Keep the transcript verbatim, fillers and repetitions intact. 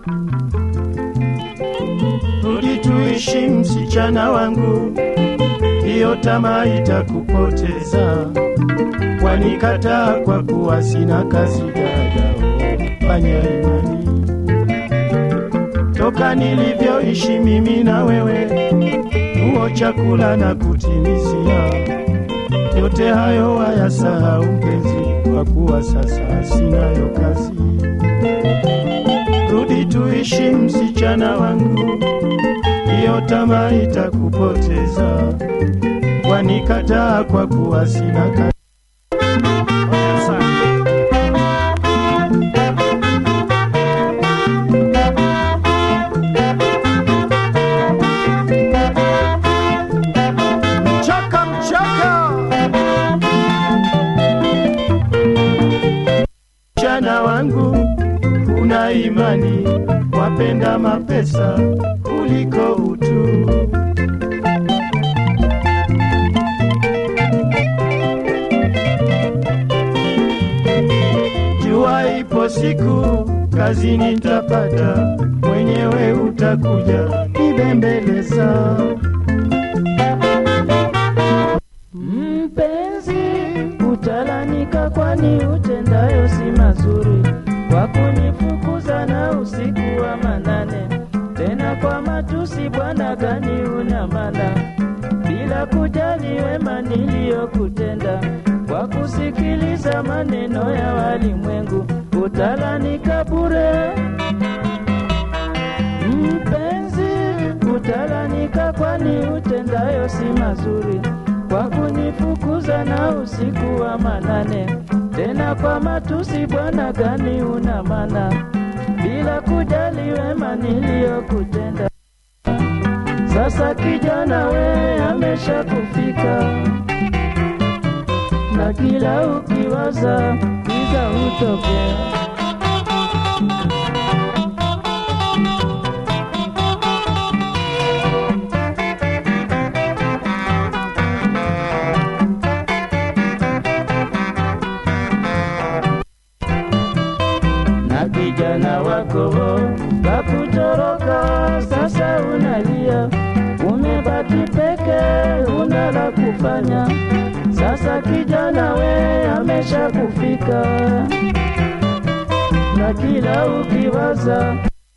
Rudi tuishi msichana wangu, hiyo tamaa itakupoteza. Wanikataa kwa kuwa sina kazi dada, fanya imani. Toka nilivyoishi mimi na wewe, huo chakula na kutimizia, yote hayo wayasahau mpenzi, kwa kuwa sasa sinayo kazi. Rudi tuishi msichana wangu, hiyo tamaa itakupoteza. Wanikataa kwa kuwa sina kazi. Mchaka mchaka, msichana wangu, una imani, wapenda mapesa kuliko utu. Jua ipo siku kazi nitapata, mwenyewe utakuja nibembeleza. Mpenzi, utalanika kwani utendayo si mazuri, kwa kunifukuza na usiku wa manane, tena kwa matusi. Bwana gani una maana, bila kujali wema niliyokutenda, kwa kusikiliza maneno ya walimwengu, utalanika bure. Mpenzi, utalanika kwani utendayo si mazuri, kwa kunifukuza na usiku wa manane, tena kwa matusi. Bwana gani una maana, bila kujali wema niliyokutenda. Sasa kijana we amesha kufika, na kila ukiwaza giza hutokea. Na kijana wako kakutoroka, sasa unalia, umebaki peke, una la kufanya. Sasa kijana we amesha kufika, na kila ukiwaza